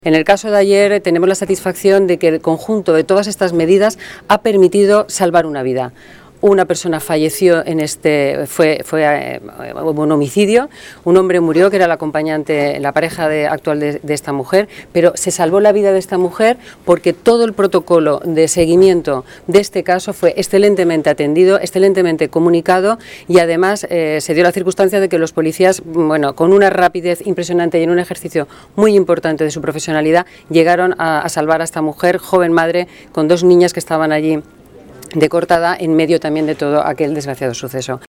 En el caso de ayer tenemos la satisfacción de que el conjunto de todas estas medidas ha permitido salvar una vida. Una persona falleció en fue un homicidio, un hombre murió que era el acompañante, la pareja actual de esta mujer, pero se salvó la vida de esta mujer porque todo el protocolo de seguimiento de este caso fue excelentemente atendido, excelentemente comunicado y además se dio la circunstancia de que los policías, con una rapidez impresionante y en un ejercicio muy importante de su profesionalidad, llegaron a salvar a esta mujer, joven madre, con dos niñas que estaban allí de corta edad en medio también de todo aquel desgraciado suceso.